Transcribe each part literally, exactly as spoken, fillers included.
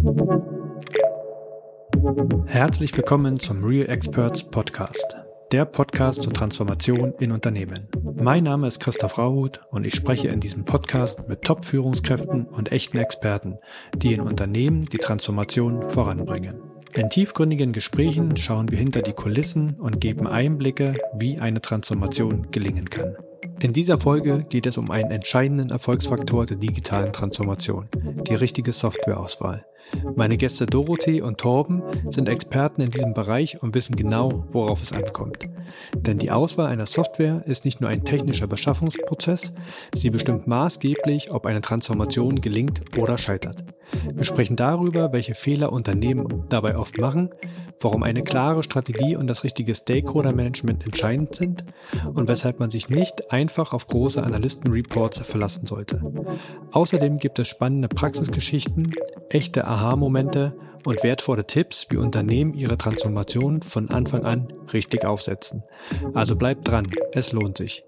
Herzlich willkommen zum Real Experts Podcast, der Podcast zur Transformation in Unternehmen. Mein Name ist Christoph Rauhut und ich spreche in diesem Podcast mit Top-Führungskräften und echten Experten, die in Unternehmen die Transformation voranbringen. In tiefgründigen Gesprächen schauen wir hinter die Kulissen und geben Einblicke, wie eine Transformation gelingen kann. In dieser Folge geht es um einen entscheidenden Erfolgsfaktor der digitalen Transformation, die richtige Softwareauswahl. Meine Gäste Dorothee und Torben sind Experten in diesem Bereich und wissen genau, worauf es ankommt. Denn die Auswahl einer Software ist nicht nur ein technischer Beschaffungsprozess, sie bestimmt maßgeblich, ob eine Transformation gelingt oder scheitert. Wir sprechen darüber, welche Fehler Unternehmen dabei oft machen, warum eine klare Strategie und das richtige Stakeholder-Management entscheidend sind und weshalb man sich nicht einfach auf große Analysten-Reports verlassen sollte. Außerdem gibt es spannende Praxisgeschichten, echte Aha-Momente und wertvolle Tipps, wie Unternehmen ihre Transformation von Anfang an richtig aufsetzen. Also bleibt dran, es lohnt sich.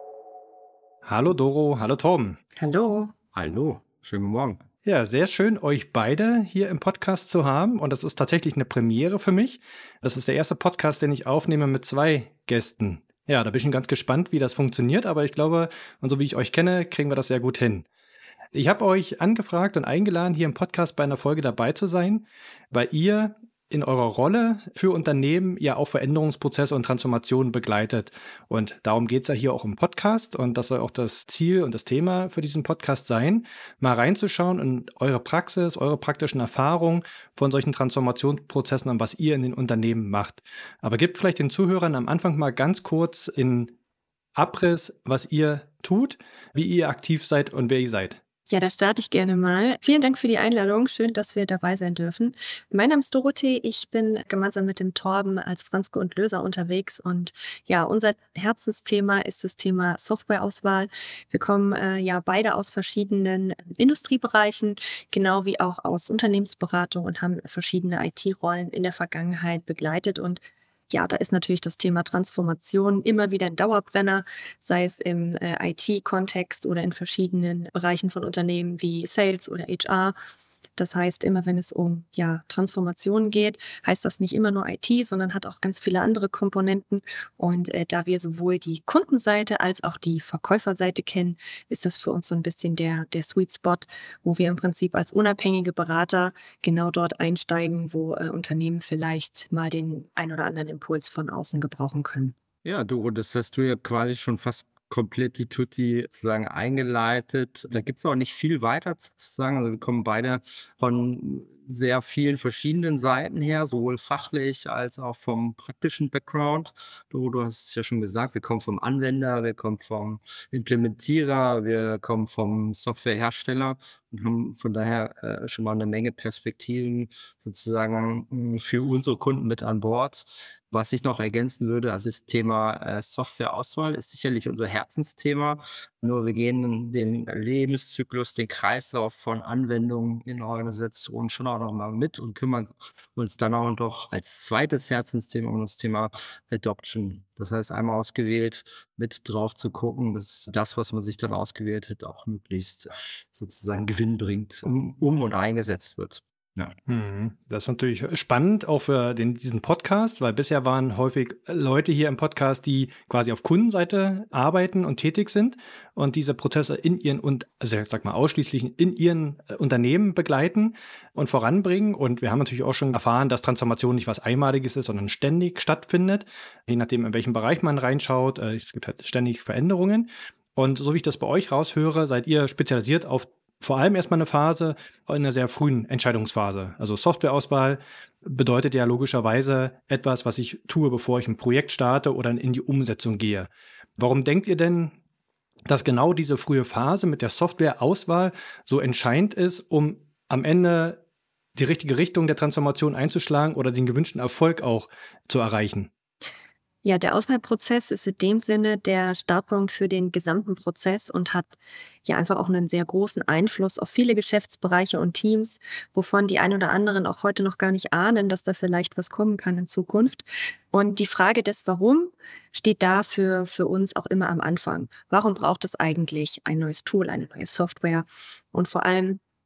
Hallo Doro, hallo Torben. Hallo. Hallo, schönen guten Morgen. Ja, sehr schön, euch beide hier im Podcast zu haben. Und das ist tatsächlich eine Premiere für mich. Das ist der erste Podcast, den ich aufnehme mit zwei Gästen. Ja, da bin ich schon ganz gespannt, wie das funktioniert. Aber ich glaube, und so wie ich euch kenne, kriegen wir das sehr gut hin. Ich habe euch angefragt und eingeladen, hier im Podcast bei einer Folge dabei zu sein, weil ihr in eurer Rolle für Unternehmen ja auch Veränderungsprozesse und Transformationen begleitet. Und darum geht es ja hier auch im Podcast. Und das soll auch das Ziel und das Thema für diesen Podcast sein, mal reinzuschauen in eure Praxis, eure praktischen Erfahrungen von solchen Transformationsprozessen und was ihr in den Unternehmen macht. Aber gebt vielleicht den Zuhörern am Anfang mal ganz kurz in Abriss, was ihr tut, wie ihr aktiv seid und wer ihr seid. Ja, da starte ich gerne mal. Vielen Dank für die Einladung. Schön, dass wir dabei sein dürfen. Mein Name ist Dorothee. Ich bin gemeinsam mit dem Torben als Franzke und Löser unterwegs. Und ja, unser Herzensthema ist das Thema Softwareauswahl. Wir kommen äh, ja beide aus verschiedenen Industriebereichen, genau wie auch aus Unternehmensberatung und haben verschiedene I T-Rollen in der Vergangenheit begleitet. Und ja, da ist natürlich das Thema Transformation immer wieder ein Dauerbrenner, sei es im äh, I T-Kontext oder in verschiedenen Bereichen von Unternehmen wie Sales oder H R. Das heißt, immer wenn es um ja, Transformation geht, heißt das nicht immer nur I T, sondern hat auch ganz viele andere Komponenten. Und äh, da wir sowohl die Kundenseite als auch die Verkäuferseite kennen, ist das für uns so ein bisschen der, der Sweet Spot, wo wir im Prinzip als unabhängige Berater genau dort einsteigen, wo äh, Unternehmen vielleicht mal den ein oder anderen Impuls von außen gebrauchen können. Ja, Doro, das hast du ja quasi schon fast komplett die Tutti sozusagen eingeleitet. Da gibt es auch nicht viel weiter zu sagen. Also wir kommen beide von sehr vielen verschiedenen Seiten her, sowohl fachlich als auch vom praktischen Background. Du, du hast es ja schon gesagt, wir kommen vom Anwender, wir kommen vom Implementierer, wir kommen vom Softwarehersteller und haben von daher äh, schon mal eine Menge Perspektiven sozusagen für unsere Kunden mit an Bord. Was ich noch ergänzen würde, also das Thema äh, Softwareauswahl ist sicherlich unser Herzensthema. Nur wir gehen den Lebenszyklus, den Kreislauf von Anwendungen in Organisationen schon auch noch mal mit und kümmern uns dann auch noch als zweites Herzensthema um das Thema Adoption. Das heißt, einmal ausgewählt, mit drauf zu gucken, dass das, was man sich dann ausgewählt hat, auch möglichst sozusagen Gewinn bringt, um, um und eingesetzt wird. Ja. Das ist natürlich spannend, auch für den, diesen Podcast, weil bisher waren häufig Leute hier im Podcast, die quasi auf Kundenseite arbeiten und tätig sind und diese Prozesse in ihren, und also ich sag mal ausschließlich in ihren Unternehmen begleiten und voranbringen. Und wir haben natürlich auch schon erfahren, dass Transformation nicht was Einmaliges ist, sondern ständig stattfindet, je nachdem, in welchem Bereich man reinschaut. Es gibt halt ständig Veränderungen. Und so wie ich das bei euch raushöre, seid ihr spezialisiert auf vor allem erstmal eine Phase, in einer sehr frühen Entscheidungsphase. Also Softwareauswahl bedeutet ja logischerweise etwas, was ich tue, bevor ich ein Projekt starte oder in die Umsetzung gehe. Warum denkt ihr denn, dass genau diese frühe Phase mit der Softwareauswahl so entscheidend ist, um am Ende die richtige Richtung der Transformation einzuschlagen oder den gewünschten Erfolg auch zu erreichen? Ja, der Auswahlprozess ist in dem Sinne der Startpunkt für den gesamten Prozess und hat ja einfach auch einen sehr großen Einfluss auf viele Geschäftsbereiche und Teams, wovon die ein oder anderen auch heute noch gar nicht ahnen, dass da vielleicht was kommen kann in Zukunft. Und die Frage des Warum steht da für, für uns auch immer am Anfang. Warum braucht es eigentlich ein neues Tool, eine neue Software? Und vor allem,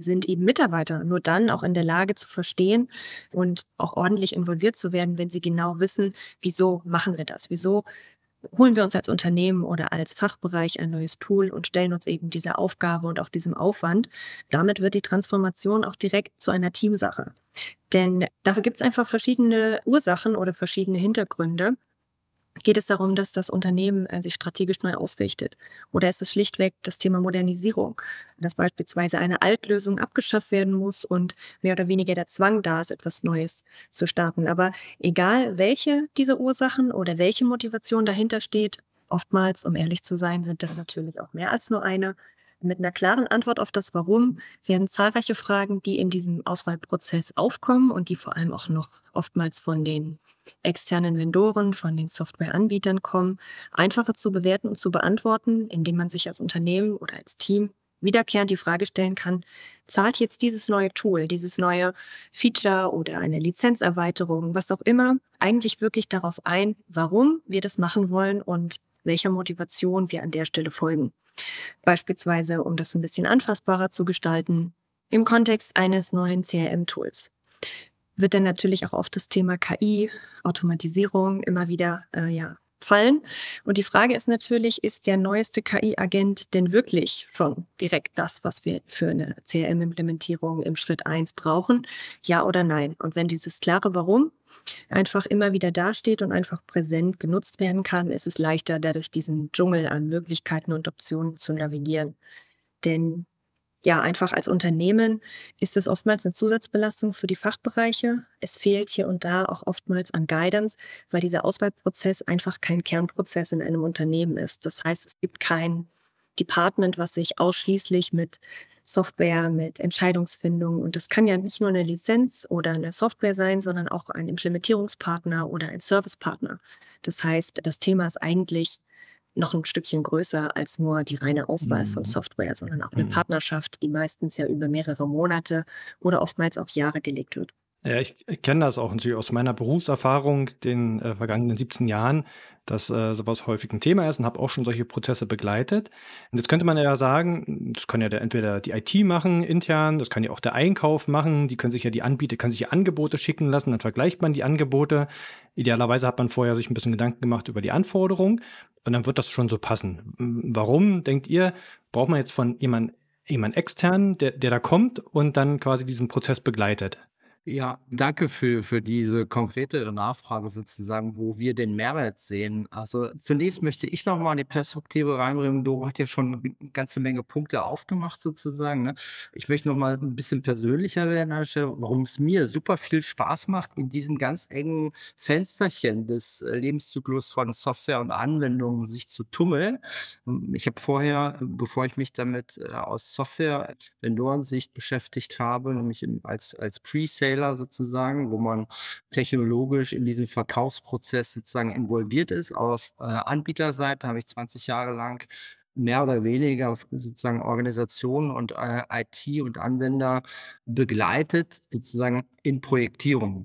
sind eben Mitarbeiter nur dann auch in der Lage zu verstehen und auch ordentlich involviert zu werden, wenn sie genau wissen, wieso machen wir das? Wieso holen wir uns als Unternehmen oder als Fachbereich ein neues Tool und stellen uns eben dieser Aufgabe und auch diesem Aufwand. Damit wird die Transformation auch direkt zu einer Teamsache. Denn dafür gibt es einfach verschiedene Ursachen oder verschiedene Hintergründe. Geht es darum, dass das Unternehmen äh, sich strategisch neu ausrichtet? Oder ist es schlichtweg das Thema Modernisierung, dass beispielsweise eine Altlösung abgeschafft werden muss und mehr oder weniger der Zwang da ist, etwas Neues zu starten? Aber egal, welche dieser Ursachen oder welche Motivation dahinter steht, oftmals, um ehrlich zu sein, sind das natürlich auch mehr als nur eine. Mit einer klaren Antwort auf das Warum werden zahlreiche Fragen, die in diesem Auswahlprozess aufkommen und die vor allem auch noch oftmals von den externen Vendoren, von den Softwareanbietern kommen, einfacher zu bewerten und zu beantworten, indem man sich als Unternehmen oder als Team wiederkehrend die Frage stellen kann, zahlt jetzt dieses neue Tool, dieses neue Feature oder eine Lizenzerweiterung, was auch immer, eigentlich wirklich darauf ein, warum wir das machen wollen und welcher Motivation wir an der Stelle folgen. Beispielsweise, um das ein bisschen anfassbarer zu gestalten, im Kontext eines neuen C R M-Tools wird dann natürlich auch oft das Thema K I, Automatisierung immer wieder äh, ja, fallen. Und die Frage ist natürlich, ist der neueste K I-Agent denn wirklich schon direkt das, was wir für eine C R M-Implementierung im Schritt eins brauchen? Ja oder nein? Und wenn dieses klare Warum einfach immer wieder dasteht und einfach präsent genutzt werden kann, ist es leichter, da durch diesen Dschungel an Möglichkeiten und Optionen zu navigieren. Denn ja, einfach als Unternehmen ist es oftmals eine Zusatzbelastung für die Fachbereiche. Es fehlt hier und da auch oftmals an Guidance, weil dieser Auswahlprozess einfach kein Kernprozess in einem Unternehmen ist. Das heißt, es gibt kein Department, was sich ausschließlich mit Software, mit Entscheidungsfindung, und das kann ja nicht nur eine Lizenz oder eine Software sein, sondern auch ein Implementierungspartner oder ein Servicepartner. Das heißt, das Thema ist eigentlich noch ein Stückchen größer als nur die reine Auswahl von Mhm. Software, sondern auch eine Mhm. Partnerschaft, die meistens ja über mehrere Monate oder oftmals auch Jahre gelegt wird. Ja, ich kenne das auch natürlich aus meiner Berufserfahrung, den äh, vergangenen siebzehn Jahren, dass äh, sowas häufig ein Thema ist, und habe auch schon solche Prozesse begleitet. Und jetzt könnte man ja sagen, das kann ja der, entweder die I T machen intern, das kann ja auch der Einkauf machen, die können sich ja die Anbieter, können sich ja Angebote schicken lassen, dann vergleicht man die Angebote. Idealerweise hat man vorher sich ein bisschen Gedanken gemacht über die Anforderung und dann wird das schon so passen. Warum, denkt ihr, braucht man jetzt von jemand, jemand externen, der, der da kommt und dann quasi diesen Prozess begleitet? Ja, danke für, für diese konkretere Nachfrage sozusagen, wo wir den Mehrwert sehen. Also zunächst möchte ich nochmal die Perspektive reinbringen. Du hast ja schon eine ganze Menge Punkte aufgemacht sozusagen. Ne? Ich möchte nochmal ein bisschen persönlicher werden, warum es mir super viel Spaß macht, in diesem ganz engen Fensterchen des äh, Lebenszyklus von Software und Anwendungen sich zu tummeln. Ich habe vorher, bevor ich mich damit äh, aus Software-Vendoren-Sicht beschäftigt habe, nämlich in, als, als Pre-Sale sozusagen, wo man technologisch in diesem Verkaufsprozess sozusagen involviert ist. Auf äh, Anbieterseite habe ich zwanzig Jahre lang mehr oder weniger sozusagen Organisationen und äh, I T und Anwender begleitet, sozusagen in Projektierung.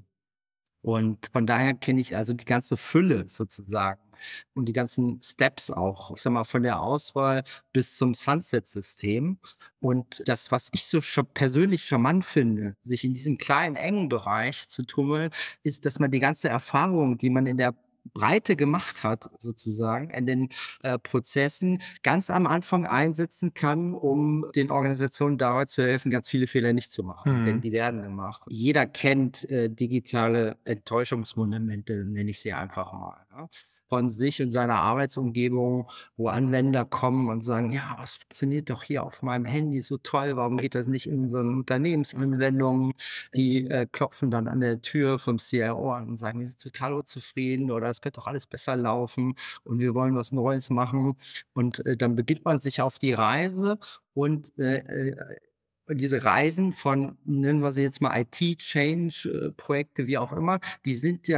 Und von daher kenne ich also die ganze Fülle sozusagen und die ganzen Steps auch, ich sag mal, von der Auswahl bis zum Sunset-System. Und das, was ich so sch- persönlich charmant finde, sich in diesem kleinen, engen Bereich zu tummeln, ist, dass man die ganze Erfahrung, die man in der Breite gemacht hat, sozusagen, in den äh, Prozessen ganz am Anfang einsetzen kann, um den Organisationen dabei zu helfen, ganz viele Fehler nicht zu machen. Mhm. Denn die werden gemacht. Jeder kennt äh, digitale Enttäuschungsmomente, nenne ich sie einfach mal. Ja? Von sich und seiner Arbeitsumgebung, wo Anwender kommen und sagen, ja, was funktioniert doch hier auf meinem Handy so toll, warum geht das nicht in unseren Unternehmensanwendungen? Die äh, klopfen dann an der Tür vom C R O an und sagen, wir sind total unzufrieden oder es könnte doch alles besser laufen und wir wollen was Neues machen. Und äh, dann beginnt man sich auf die Reise und äh, äh, diese Reisen von, nennen wir sie jetzt mal I T-Change-Projekte, wie auch immer, die sind ja im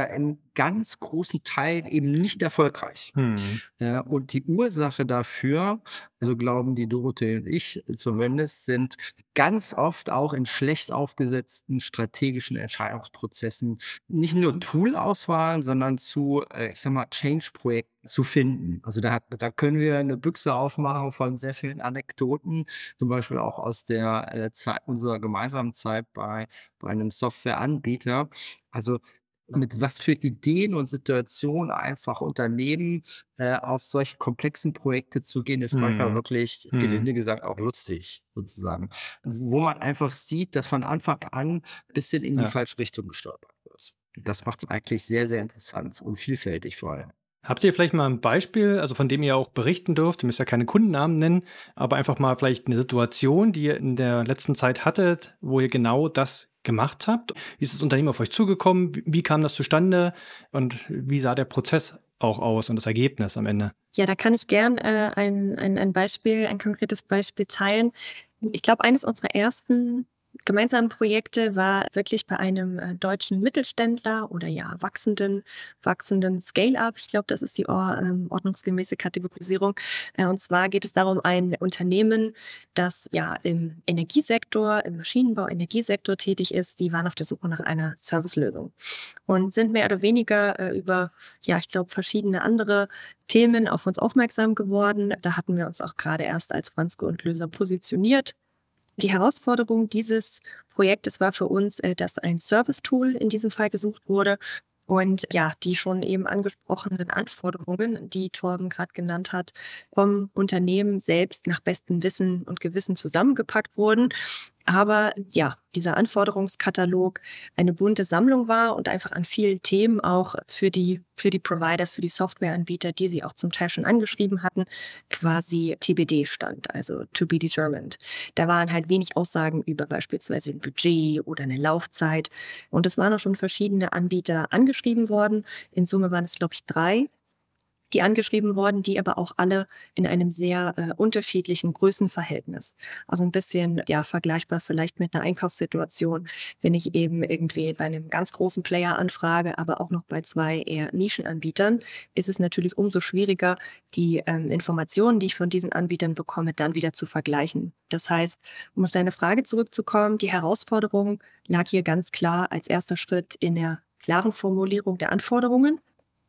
ganz großen Teil eben nicht erfolgreich. Hm. Ja, und die Ursache dafür, also glauben die Dorothee und ich zumindest, sind ganz oft auch in schlecht aufgesetzten strategischen Entscheidungsprozessen nicht nur Toolauswahl, sondern zu, äh, ich sag mal, Change-Projekten zu finden. Also da, da können wir eine Büchse aufmachen von sehr vielen Anekdoten, zum Beispiel auch aus der äh, Zeit, unserer gemeinsamen Zeit bei, bei einem Softwareanbieter. Also mit was für Ideen und Situationen einfach Unternehmen äh, auf solche komplexen Projekte zu gehen, ist manchmal Hm. wirklich, Hm. gelinde gesagt, auch lustig, sozusagen. Wo man einfach sieht, dass von Anfang an ein bisschen in die Ja. falsche Richtung gesteuert wird. Das macht es eigentlich sehr, sehr interessant und vielfältig vor allem. Habt ihr vielleicht mal ein Beispiel, also von dem ihr auch berichten dürft, ihr müsst ja keine Kundennamen nennen, aber einfach mal vielleicht eine Situation, die ihr in der letzten Zeit hattet, wo ihr genau das gemacht habt? Wie ist das Unternehmen auf euch zugekommen? Wie, wie kam das zustande? Und wie sah der Prozess auch aus und das Ergebnis am Ende? Ja, da kann ich gern äh, ein, ein, ein Beispiel, ein konkretes Beispiel teilen. Ich glaube, eines unserer ersten gemeinsamen Projekte war wirklich bei einem äh, deutschen Mittelständler oder ja wachsenden, wachsenden Scale-up. Ich glaube, das ist die or ähm, ordnungsgemäße Kategorisierung. Äh, und zwar geht es darum, ein Unternehmen, das ja im Energiesektor, im Maschinenbau, Energiesektor tätig ist. Die waren auf der Suche nach einer Servicelösung und sind mehr oder weniger äh, über, ja, ich glaube, verschiedene andere Themen auf uns aufmerksam geworden. Da hatten wir uns auch gerade erst als Franzke und Löser positioniert. Die Herausforderung dieses Projektes war für uns, äh, dass ein Service-Tool in diesem Fall gesucht wurde. Und ja, die schon eben angesprochenen Anforderungen, die Torben gerade genannt hat, vom Unternehmen selbst nach bestem Wissen und Gewissen zusammengepackt wurden. Aber ja, dieser Anforderungskatalog eine bunte Sammlung war und einfach an vielen Themen auch für die, für die Providers, für die Softwareanbieter, die sie auch zum Teil schon angeschrieben hatten, quasi T B D stand, also to be determined. Da waren halt wenig Aussagen über beispielsweise ein Budget oder eine Laufzeit. Und es waren auch schon verschiedene Anbieter angeschrieben worden. In Summe waren es, glaube ich, drei, die angeschrieben worden, die aber auch alle in einem sehr äh, unterschiedlichen Größenverhältnis. Also ein bisschen ja vergleichbar vielleicht mit einer Einkaufssituation, wenn ich eben irgendwie bei einem ganz großen Player anfrage, aber auch noch bei zwei eher Nischenanbietern, ist es natürlich umso schwieriger, die ähm, Informationen, die ich von diesen Anbietern bekomme, dann wieder zu vergleichen. Das heißt, um auf deine Frage zurückzukommen, die Herausforderung lag hier ganz klar als erster Schritt in der klaren Formulierung der Anforderungen,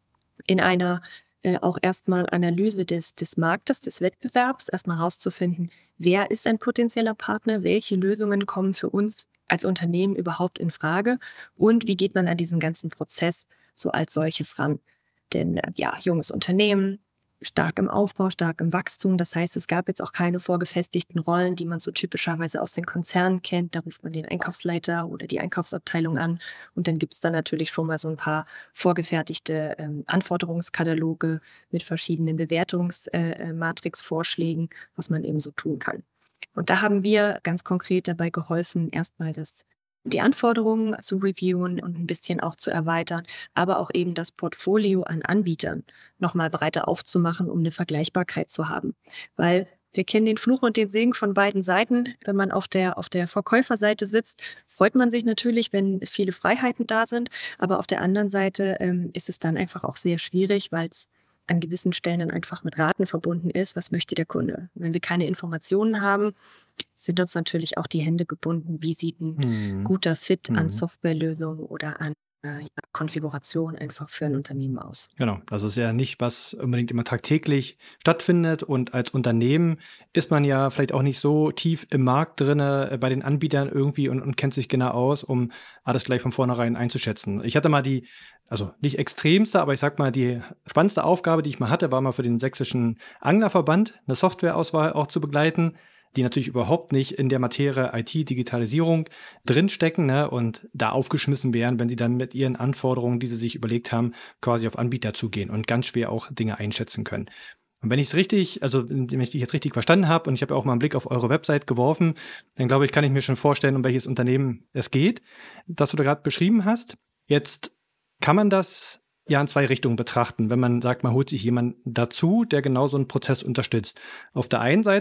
in einer Äh, auch erstmal Analyse des, des Marktes, des Wettbewerbs, erstmal herauszufinden, wer ist ein potenzieller Partner, welche Lösungen kommen für uns als Unternehmen überhaupt in Frage und wie geht man an diesen ganzen Prozess so als solches ran. Denn äh, ja, junges Unternehmen, stark im Aufbau, stark im Wachstum. Das heißt, es gab jetzt auch keine vorgefestigten Rollen, die man so typischerweise aus den Konzernen kennt. Da ruft man den Einkaufsleiter oder die Einkaufsabteilung an. Und dann gibt es dann natürlich schon mal so ein paar vorgefertigte ähm, Anforderungskataloge mit verschiedenen Bewertungsmatrix-Vorschlägen, äh, was man eben so tun kann. Und da haben wir ganz konkret dabei geholfen, erstmal das die Anforderungen zu reviewen und ein bisschen auch zu erweitern, aber auch eben das Portfolio an Anbietern nochmal breiter aufzumachen, um eine Vergleichbarkeit zu haben. Weil wir kennen den Fluch und den Segen von beiden Seiten. Wenn man auf der, auf der Verkäuferseite sitzt, freut man sich natürlich, wenn viele Freiheiten da sind. Aber auf der anderen Seite ähm, ist es dann einfach auch sehr schwierig, weil es an gewissen Stellen dann einfach mit Raten verbunden ist. Was möchte der Kunde? Wenn wir keine Informationen haben, sind uns natürlich auch die Hände gebunden. Wie sieht ein Hm. guter Fit Hm. an Softwarelösungen oder an äh, ja, Konfiguration einfach für ein Unternehmen aus? Genau, das ist ja nicht, was unbedingt immer tagtäglich stattfindet. Und als Unternehmen ist man ja vielleicht auch nicht so tief im Markt drinne äh, bei den Anbietern irgendwie und, und kennt sich genau aus, um alles gleich von vornherein einzuschätzen. Ich hatte mal die, also nicht extremste, aber ich sag mal, die spannendste Aufgabe, die ich mal hatte, war mal für den Sächsischen Anglerverband eine Softwareauswahl auch zu begleiten, die natürlich überhaupt nicht in der Materie I T-Digitalisierung drinstecken, ne, und da aufgeschmissen wären, wenn sie dann mit ihren Anforderungen, die sie sich überlegt haben, quasi auf Anbieter zugehen und ganz schwer auch Dinge einschätzen können. Und wenn ich es richtig, also wenn ich dich jetzt richtig verstanden habe und ich habe ja auch mal einen Blick auf eure Website geworfen, dann glaube ich, kann ich mir schon vorstellen, um welches Unternehmen es geht, das du da gerade beschrieben hast. Jetzt kann man das ja in zwei Richtungen betrachten, wenn man sagt, man holt sich jemanden dazu, der genau so einen Prozess unterstützt. Auf der einen Seite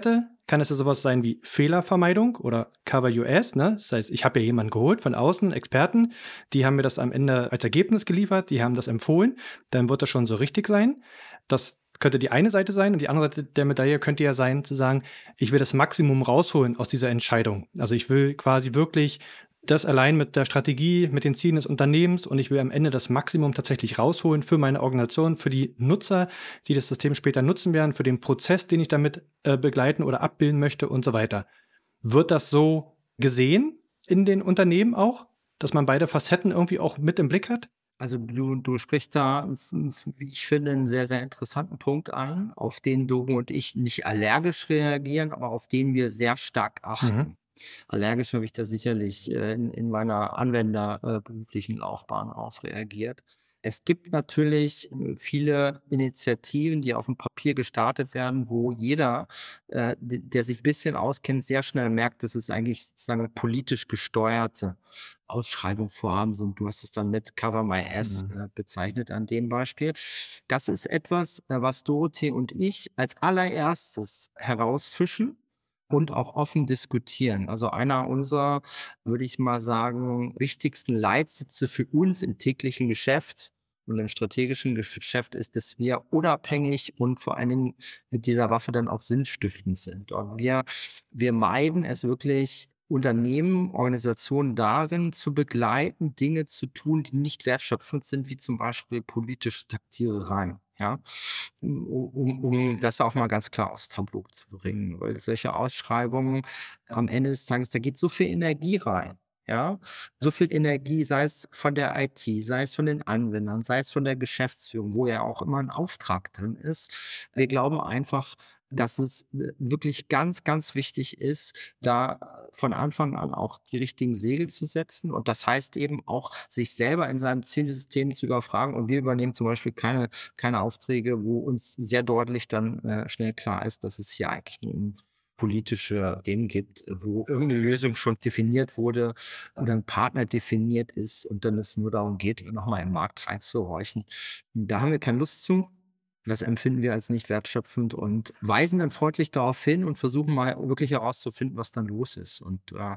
kann es ja sowas sein wie Fehlervermeidung oder Cover U S. Ne? Das heißt, ich habe ja jemanden geholt von außen, Experten, die haben mir das am Ende als Ergebnis geliefert, die haben das empfohlen, dann wird das schon so richtig sein. Das könnte die eine Seite sein und die andere Seite der Medaille könnte ja sein, zu sagen, ich will das Maximum rausholen aus dieser Entscheidung. Also ich will quasi wirklich das allein mit der Strategie, mit den Zielen des Unternehmens und ich will am Ende das Maximum tatsächlich rausholen für meine Organisation, für die Nutzer, die das System später nutzen werden, für den Prozess, den ich damit äh, begleiten oder abbilden möchte und so weiter. Wird das so gesehen in den Unternehmen auch, dass man beide Facetten irgendwie auch mit im Blick hat? Also du, du sprichst da, wie ich finde, einen sehr, sehr interessanten Punkt an, auf den Doro und ich nicht allergisch reagieren, aber auf den wir sehr stark achten. Mhm. Allergisch habe ich da sicherlich äh, in, in meiner anwenderberuflichen Laufbahn auch reagiert. Es gibt natürlich äh, viele Initiativen, die auf dem Papier gestartet werden, wo jeder, äh, d- der sich ein bisschen auskennt, sehr schnell merkt, dass es eigentlich sozusagen politisch gesteuerte Ausschreibungen, Vorhaben sind. Du hast es dann mit Cover My Ass Mhm. äh, bezeichnet an dem Beispiel. Das ist etwas, äh, was Dorothee und ich als allererstes herausfischen und auch offen diskutieren. Also einer unserer, würde ich mal sagen, wichtigsten Leitsitze für uns im täglichen Geschäft und im strategischen Geschäft ist, dass wir unabhängig und vor allen Dingen mit dieser Waffe dann auch sinnstiftend sind. Und wir, wir meiden es wirklich, Unternehmen, Organisationen darin zu begleiten, Dinge zu tun, die nicht wertschöpfend sind, wie zum Beispiel politische Taktierereien. Ja, um, um, um das auch mal ganz klar aufs Tableau zu bringen, weil solche Ausschreibungen am Ende des Tages, da geht so viel Energie rein. Ja, so viel Energie, sei es von der I T, sei es von den Anwendern, sei es von der Geschäftsführung, wo ja auch immer ein Auftrag drin ist. Wir glauben einfach, dass es äh, wirklich ganz, ganz wichtig ist, da von Anfang an auch die richtigen Segel zu setzen. Und das heißt eben auch, sich selber in seinem Zielsystem zu überfragen. Und wir übernehmen zum Beispiel keine, keine Aufträge, wo uns sehr deutlich dann äh, schnell klar ist, dass es hier eigentlich nur um politische Themen gibt, wo irgendeine Lösung schon definiert wurde oder ein Partner definiert ist und dann es nur darum geht, nochmal im Markt reinzuhorchen. Da haben wir keine Lust zu. Das empfinden wir als nicht wertschöpfend und weisen dann freundlich darauf hin und versuchen mal wirklich herauszufinden, was dann los ist. Und äh,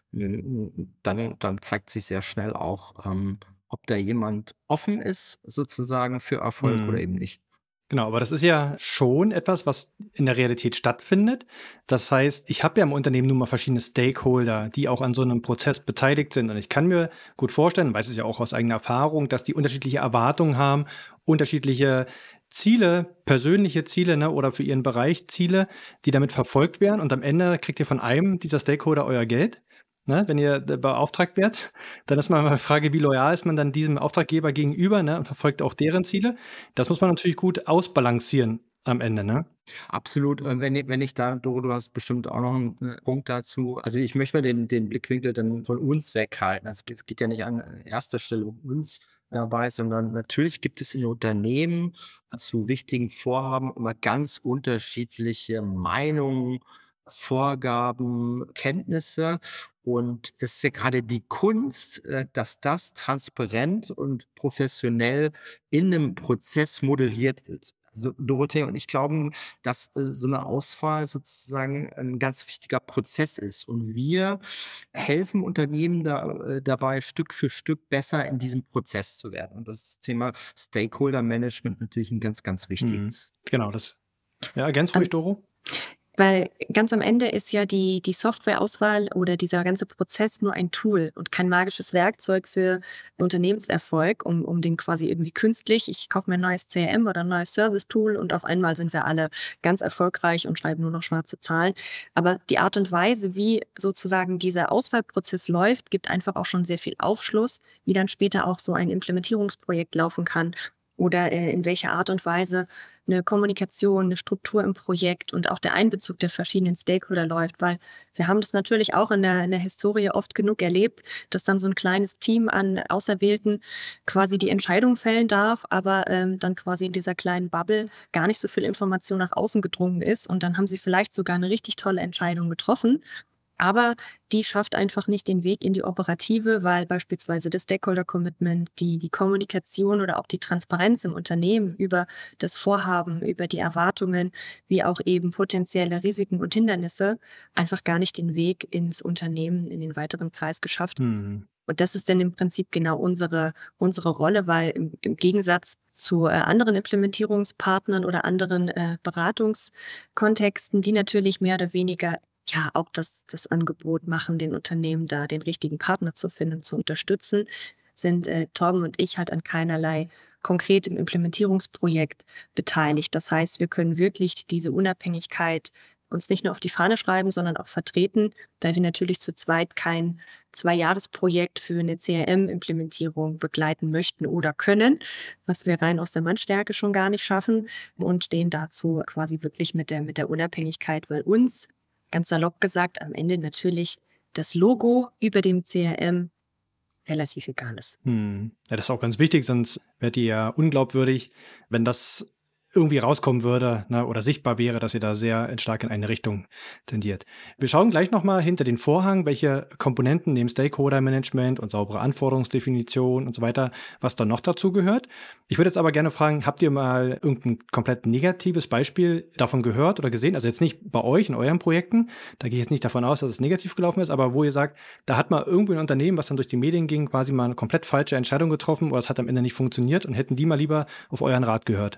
dann, dann zeigt sich sehr schnell auch, ähm, ob da jemand offen ist, sozusagen für Erfolg Mhm. oder eben nicht. Genau, aber das ist ja schon etwas, was in der Realität stattfindet. Das heißt, ich habe ja im Unternehmen nun mal verschiedene Stakeholder, die auch an so einem Prozess beteiligt sind. Und ich kann mir gut vorstellen, weiß es ja auch aus eigener Erfahrung, dass die unterschiedliche Erwartungen haben, unterschiedliche Ziele, persönliche Ziele, ne, oder für ihren Bereich Ziele, die damit verfolgt werden. Und am Ende kriegt ihr von einem dieser Stakeholder euer Geld. Ne, wenn ihr äh, beauftragt werdet, dann ist mal eine Frage, wie loyal ist man dann diesem Auftraggeber gegenüber, ne, und verfolgt auch deren Ziele. Das muss man natürlich gut ausbalancieren am Ende, ne? Absolut. Und wenn, ich- wenn ich da, Doro, du hast bestimmt auch noch einen äh, Punkt dazu. Also ich möchte mal den, den Blickwinkel dann von uns weghalten. Es geht, es geht ja nicht an erster Stelle um uns dabei, sondern natürlich gibt es in Unternehmen zu wichtigen Vorhaben immer ganz unterschiedliche Meinungen, Vorgaben, Kenntnisse. Und das ist ja gerade die Kunst, äh, dass das transparent und professionell in einem Prozess moderiert wird. Also Dorothee und ich glauben, dass äh, so eine Auswahl sozusagen ein ganz wichtiger Prozess ist. Und wir helfen Unternehmen da, äh, dabei, Stück für Stück besser in diesem Prozess zu werden. Und das Thema Stakeholder Management natürlich ein ganz, ganz Mhm. wichtiges. Genau, das. Ja, ergänz An- ruhig, Doro. Weil ganz am Ende ist ja die, die Softwareauswahl oder dieser ganze Prozess nur ein Tool und kein magisches Werkzeug für Unternehmenserfolg, um, um den quasi irgendwie künstlich, ich kaufe mir ein neues C R M oder ein neues Service-Tool und auf einmal sind wir alle ganz erfolgreich und schreiben nur noch schwarze Zahlen. Aber die Art und Weise, wie sozusagen dieser Auswahlprozess läuft, gibt einfach auch schon sehr viel Aufschluss, wie dann später auch so ein Implementierungsprojekt laufen kann oder äh, in welcher Art und Weise eine Kommunikation, eine Struktur im Projekt und auch der Einbezug der verschiedenen Stakeholder läuft, weil wir haben das natürlich auch in der, in der Historie oft genug erlebt, dass dann so ein kleines Team an Auserwählten quasi die Entscheidung fällen darf, aber ähm, dann quasi in dieser kleinen Bubble gar nicht so viel Information nach außen gedrungen ist und dann haben sie vielleicht sogar eine richtig tolle Entscheidung getroffen. Aber die schafft einfach nicht den Weg in die Operative, weil beispielsweise das Stakeholder-Commitment, die, die Kommunikation oder auch die Transparenz im Unternehmen über das Vorhaben, über die Erwartungen, wie auch eben potenzielle Risiken und Hindernisse einfach gar nicht den Weg ins Unternehmen, in den weiteren Kreis geschafft. Hm. Und das ist dann im Prinzip genau unsere, unsere Rolle, weil im, im Gegensatz zu äh, anderen Implementierungspartnern oder anderen äh, Beratungskontexten, die natürlich mehr oder weniger ja auch das, das Angebot machen, den Unternehmen da den richtigen Partner zu finden, zu unterstützen, sind äh, Torben und ich halt an keinerlei konkretem Implementierungsprojekt beteiligt. Das heißt, wir können wirklich diese Unabhängigkeit uns nicht nur auf die Fahne schreiben, sondern auch vertreten, da wir natürlich zu zweit kein Zwei-Jahres-Projekt für eine C R M-Implementierung begleiten möchten oder können, was wir rein aus der Mannstärke schon gar nicht schaffen, und stehen dazu quasi wirklich mit der, mit der Unabhängigkeit, weil uns, ganz salopp gesagt, am Ende natürlich das Logo über dem C R M relativ egal ist. Hm. Ja, das ist auch ganz wichtig, sonst wärt ihr ja unglaubwürdig, wenn das irgendwie rauskommen würde, ne, oder sichtbar wäre, dass ihr da sehr stark in eine Richtung tendiert. Wir schauen gleich nochmal hinter den Vorhang, welche Komponenten neben Stakeholder-Management und saubere Anforderungsdefinition und so weiter, was da noch dazu gehört. Ich würde jetzt aber gerne fragen, habt ihr mal irgendein komplett negatives Beispiel davon gehört oder gesehen? Also jetzt nicht bei euch in euren Projekten, da gehe ich jetzt nicht davon aus, dass es negativ gelaufen ist, aber wo ihr sagt, da hat mal irgendwo ein Unternehmen, was dann durch die Medien ging, quasi mal eine komplett falsche Entscheidung getroffen oder es hat am Ende nicht funktioniert und hätten die mal lieber auf euren Rat gehört.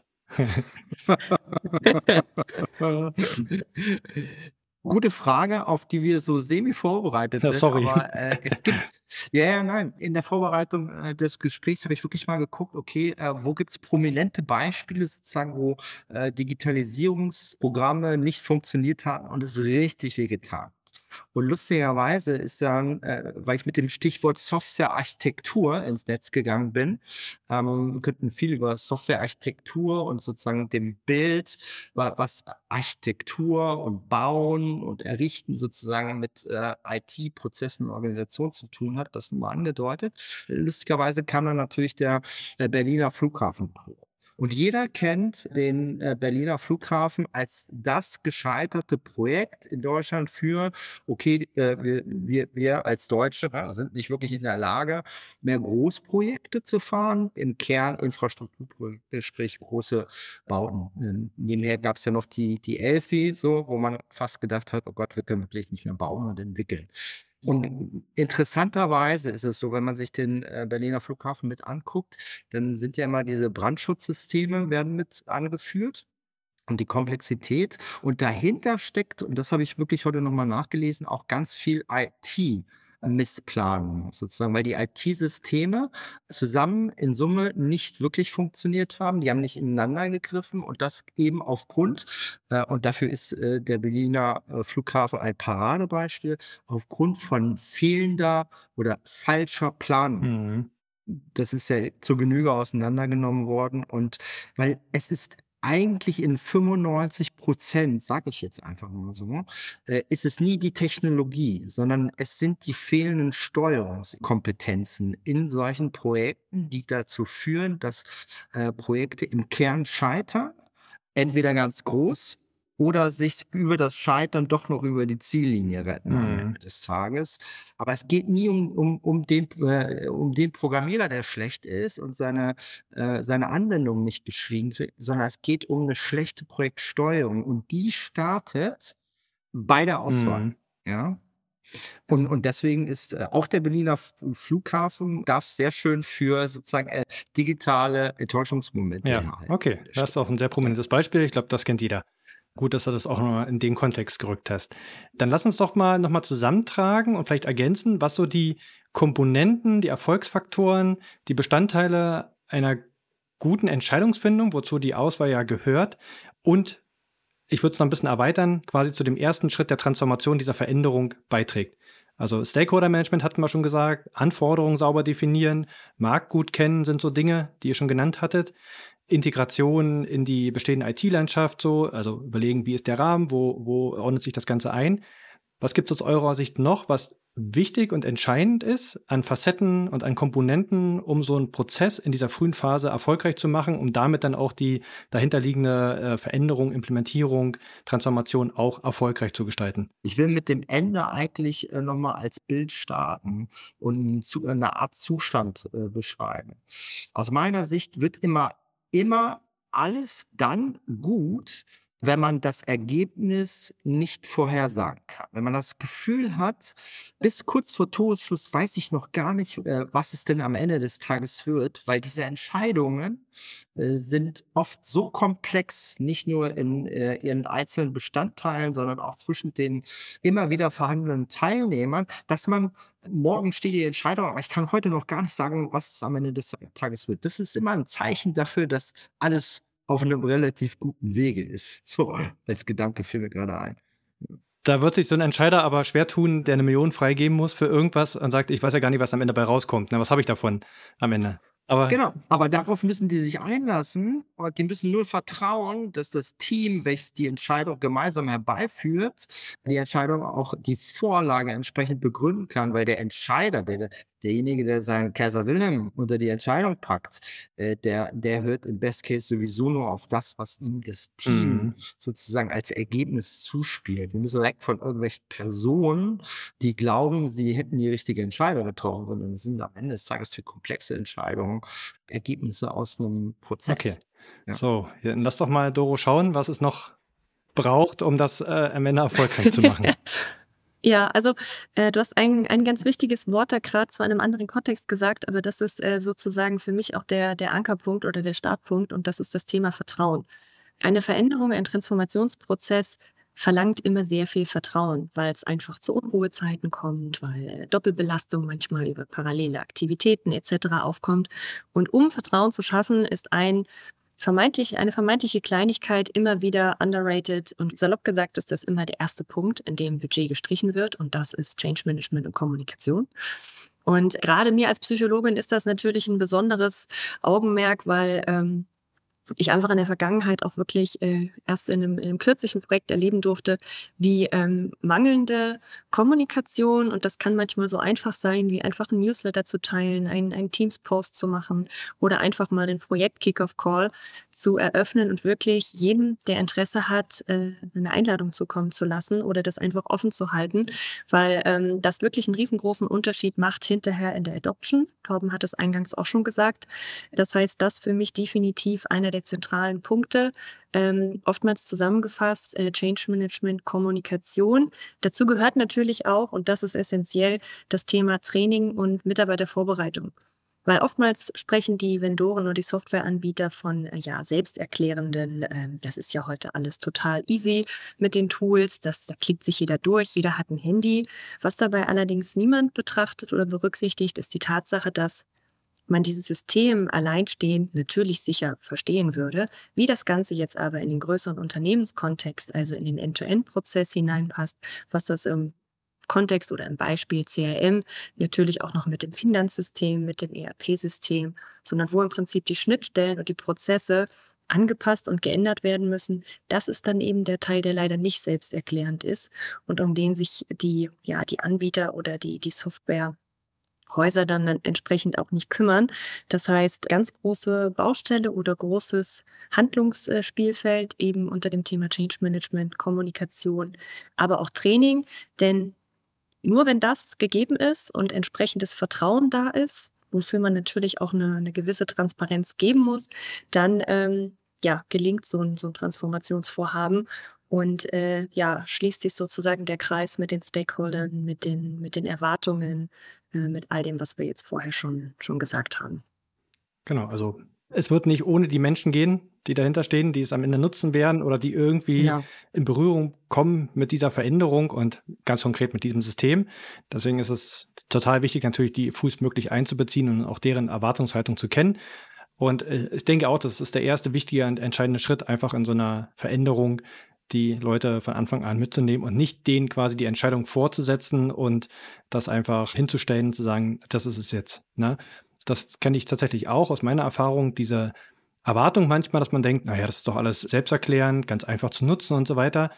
Gute Frage, auf die wir so semi vorbereitet Ja, sind. sorry. Aber äh, es gibt, ja, ja, nein, in der Vorbereitung äh, des Gesprächs habe ich wirklich mal geguckt, okay, äh, wo gibt es prominente Beispiele sozusagen, wo äh, Digitalisierungsprogramme nicht funktioniert haben und es richtig wehgetan. Und lustigerweise ist dann, äh, weil ich mit dem Stichwort Softwarearchitektur ins Netz gegangen bin, ähm, wir könnten viel über Softwarearchitektur und sozusagen dem Bild, wa- was Architektur und Bauen und Errichten sozusagen mit äh, I T-Prozessen und Organisation zu tun hat, das mal angedeutet. Lustigerweise kam dann natürlich der, der Berliner Flughafen hoch. Und jeder kennt den äh, Berliner Flughafen als das gescheiterte Projekt in Deutschland für, okay, äh, wir, wir, wir als Deutsche äh, sind nicht wirklich in der Lage, mehr Großprojekte zu fahren, im Kern Infrastrukturprojekte, sprich große Bauten. Ähm, nebenher gab es ja noch die, die Elfi, so, wo man fast gedacht hat, oh Gott, wir können wirklich nicht mehr bauen und entwickeln. Und interessanterweise ist es so, wenn man sich den äh, Berliner Flughafen mit anguckt, dann sind ja immer diese Brandschutzsysteme werden mit angeführt und die Komplexität. Und dahinter steckt, und das habe ich wirklich heute nochmal nachgelesen, auch ganz viel I T-Missplanung sozusagen, weil die I T-Systeme zusammen in Summe nicht wirklich funktioniert haben. Die haben nicht ineinander gegriffen und das eben aufgrund, äh, und dafür ist äh, der Berliner äh, Flughafen ein Paradebeispiel, aufgrund von fehlender oder falscher Planung. Mhm. Das ist ja zur Genüge auseinandergenommen worden und weil es ist eigentlich in fünfundneunzig Prozent, sage ich jetzt einfach mal so, äh, ist es nie die Technologie, sondern es sind die fehlenden Steuerungskompetenzen in solchen Projekten, die dazu führen, dass äh, Projekte im Kern scheitern, entweder ganz groß oder sich über das Scheitern doch noch über die Ziellinie retten am Mhm. Ende des Tages. Aber es geht nie um, um, um, den, äh, um den Programmierer, der schlecht ist und seine, äh, seine Anwendung nicht geschrieben wird, sondern es geht um eine schlechte Projektsteuerung und die startet bei der Auswahl. Mhm. Ja. Und, und deswegen ist äh, auch der Berliner F- Flughafen darf sehr schön für sozusagen äh, digitale Enttäuschungsmomente Ja, herhalten. okay. Das ist auch ein sehr prominentes Beispiel. Ich glaube, das kennt jeder. Gut, dass du das auch noch in den Kontext gerückt hast. Dann lass uns doch mal nochmal zusammentragen und vielleicht ergänzen, was so die Komponenten, die Erfolgsfaktoren, die Bestandteile einer guten Entscheidungsfindung, wozu die Auswahl ja gehört, und ich würde es noch ein bisschen erweitern, quasi zu dem ersten Schritt der Transformation dieser Veränderung beiträgt. Also Stakeholder-Management hatten wir schon gesagt, Anforderungen sauber definieren, Markt gut kennen sind so Dinge, die ihr schon genannt hattet. Integration in die bestehende I T-Landschaft, so, also überlegen, wie ist der Rahmen, wo, wo ordnet sich das Ganze ein. Was gibt es aus eurer Sicht noch, was wichtig und entscheidend ist an Facetten und an Komponenten, um so einen Prozess in dieser frühen Phase erfolgreich zu machen, um damit dann auch die dahinterliegende äh, Veränderung, Implementierung, Transformation auch erfolgreich zu gestalten? Ich will mit dem Ende eigentlich äh, nochmal als Bild starten und zu, eine Art Zustand äh, beschreiben. Aus meiner Sicht wird immer, immer alles dann gut, wenn man das Ergebnis nicht vorhersagen kann. Wenn man das Gefühl hat, bis kurz vor Todesschluss weiß ich noch gar nicht, äh, was es denn am Ende des Tages wird, weil diese Entscheidungen äh, sind oft so komplex, nicht nur in äh, ihren einzelnen Bestandteilen, sondern auch zwischen den immer wieder vorhandenen Teilnehmern, dass man morgen steht die Entscheidung, aber ich kann heute noch gar nicht sagen, was es am Ende des Tages wird. Das ist immer ein Zeichen dafür, dass alles auf einem relativ guten Wege ist. So, als Gedanke fiel mir gerade ein. Da wird sich so ein Entscheider aber schwer tun, der eine Million freigeben muss für irgendwas und sagt, ich weiß ja gar nicht, was am Ende bei rauskommt. Na, was habe ich davon am Ende? Aber Genau, aber darauf müssen die sich einlassen und die müssen nur vertrauen, dass das Team, welches die Entscheidung gemeinsam herbeiführt, die Entscheidung auch die Vorlage entsprechend begründen kann, weil der Entscheider, der, derjenige, der seinen Kaiser Wilhelm unter die Entscheidung packt, äh, der, der hört im Best Case sowieso nur auf das, was ihm das Team Mhm. sozusagen als Ergebnis zuspielt. Wir müssen weg von irgendwelchen Personen, die glauben, sie hätten die richtige Entscheidung getroffen, sondern es sind am Ende des Tages für komplexe Entscheidungen Ergebnisse aus einem Prozess. Okay. Ja. So, ja, dann lass doch mal, Doro, schauen, was es noch braucht, um das äh, am Ende erfolgreich zu machen. Ja, also äh, du hast ein, ein ganz wichtiges Wort da gerade zu einem anderen Kontext gesagt, aber das ist äh, sozusagen für mich auch der, der Ankerpunkt oder der Startpunkt und das ist das Thema Vertrauen. Eine Veränderung, ein Transformationsprozess verlangt immer sehr viel Vertrauen, weil es einfach zu Unruhezeiten kommt, weil Doppelbelastung manchmal über parallele Aktivitäten et cetera aufkommt. Und um Vertrauen zu schaffen, ist ein vermeintlich, eine vermeintliche Kleinigkeit immer wieder underrated und salopp gesagt ist das immer der erste Punkt, in dem Budget gestrichen wird und das ist Change Management und Kommunikation. Und gerade mir als Psychologin ist das natürlich ein besonderes Augenmerk, weil ähm, ich einfach in der Vergangenheit auch wirklich äh, erst in einem, in einem kürzlichen Projekt erleben durfte, wie ähm, mangelnde Kommunikation, und das kann manchmal so einfach sein, wie einfach einen Newsletter zu teilen, einen, einen Teams-Post zu machen oder einfach mal den Projekt-Kick-Off-Call zu eröffnen und wirklich jedem, der Interesse hat, äh, eine Einladung zukommen zu lassen oder das einfach offen zu halten, weil ähm, das wirklich einen riesengroßen Unterschied macht hinterher in der Adoption. Torben hat es eingangs auch schon gesagt. Das heißt, das für mich definitiv einer der zentralen Punkte. Ähm, oftmals zusammengefasst, äh, Change Management, Kommunikation. Dazu gehört natürlich auch, und das ist essentiell, das Thema Training und Mitarbeitervorbereitung. Weil oftmals sprechen die Vendoren oder die Softwareanbieter von äh, ja selbsterklärenden, äh, das ist ja heute alles total easy mit den Tools, das, da klickt sich jeder durch, jeder hat ein Handy. Was dabei allerdings niemand betrachtet oder berücksichtigt, ist die Tatsache, dass man dieses System alleinstehend natürlich sicher verstehen würde, wie das Ganze jetzt aber in den größeren Unternehmenskontext, also in den End-to-End-Prozess hineinpasst, was das im Kontext oder im Beispiel C R M natürlich auch noch mit dem Finanzsystem, mit dem E R P-System, sondern wo im Prinzip die Schnittstellen und die Prozesse angepasst und geändert werden müssen. Das ist dann eben der Teil, der leider nicht selbsterklärend ist und um den sich die, ja, die Anbieter oder die, die Software Häuser dann entsprechend auch nicht kümmern. Das heißt, ganz große Baustelle oder großes Handlungsspielfeld eben unter dem Thema Change Management, Kommunikation, aber auch Training. Denn nur wenn das gegeben ist und entsprechendes Vertrauen da ist, wofür man natürlich auch eine, eine gewisse Transparenz geben muss, dann ähm, ja, gelingt so ein, so ein Transformationsvorhaben. Und äh, ja, schließt sich sozusagen der Kreis mit den Stakeholdern, mit den, mit den Erwartungen, äh, mit all dem, was wir jetzt vorher schon, schon gesagt haben. Genau, also es wird nicht ohne die Menschen gehen, die dahinter stehen, die es am Ende nutzen werden oder die irgendwie Ja. in Berührung kommen mit dieser Veränderung und ganz konkret mit diesem System. Deswegen ist es total wichtig, natürlich die frühestmöglich einzubeziehen und auch deren Erwartungshaltung zu kennen. Und äh, ich denke auch, das ist der erste wichtige und entscheidende Schritt, einfach in so einer Veränderung die Leute von Anfang an mitzunehmen und nicht denen quasi die Entscheidung vorzusetzen und das einfach hinzustellen und zu sagen, das ist es jetzt. Ne? Das kenne ich tatsächlich auch aus meiner Erfahrung, diese Erwartung manchmal, dass man denkt, naja, das ist doch alles selbsterklärend, ganz einfach zu nutzen und so weiter.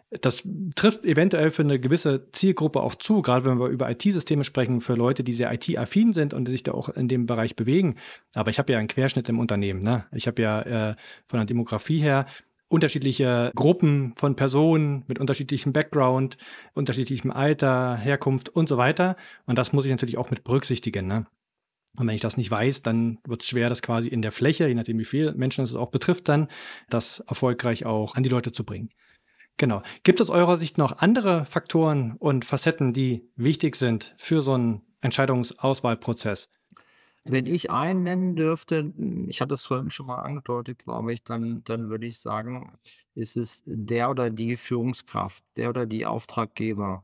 Das trifft eventuell für eine gewisse Zielgruppe auch zu, gerade wenn wir über I T-Systeme sprechen, für Leute, die sehr I T-affin sind und die sich da auch in dem Bereich bewegen. Aber ich habe ja einen Querschnitt im Unternehmen. Ne? Ich habe ja äh, von der Demografie her unterschiedliche Gruppen von Personen mit unterschiedlichem Background, unterschiedlichem Alter, Herkunft und so weiter. Und das muss ich natürlich auch mit berücksichtigen. Ne? Und wenn ich das nicht weiß, dann wird es schwer, das quasi in der Fläche, je nachdem wie viele Menschen es auch betrifft, dann das erfolgreich auch an die Leute zu bringen. Genau. Gibt es aus eurer Sicht noch andere Faktoren und Facetten, die wichtig sind für so einen Entscheidungsauswahlprozess? Wenn ich einen nennen dürfte, ich hatte es vorhin schon mal angedeutet, glaube ich, dann, dann würde ich sagen, ist es der oder die Führungskraft, der oder die Auftraggeber.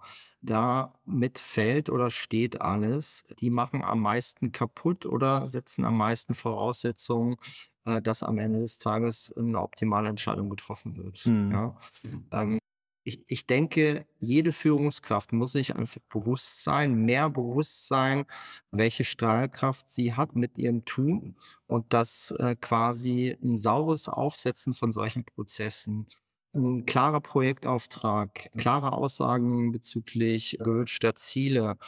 Damit fällt oder steht alles. Die machen am meisten kaputt oder setzen am meisten Voraussetzungen, äh, dass am Ende des Tages eine optimale Entscheidung getroffen wird. Hm. Ja. Ähm, Ich, ich denke, jede Führungskraft muss sich einfach bewusst sein, mehr bewusst sein, welche Strahlkraft sie hat mit ihrem Tun und dass äh, quasi ein sauberes Aufsetzen von solchen Prozessen, ein klarer Projektauftrag, klare Aussagen bezüglich gewünschter Ziele,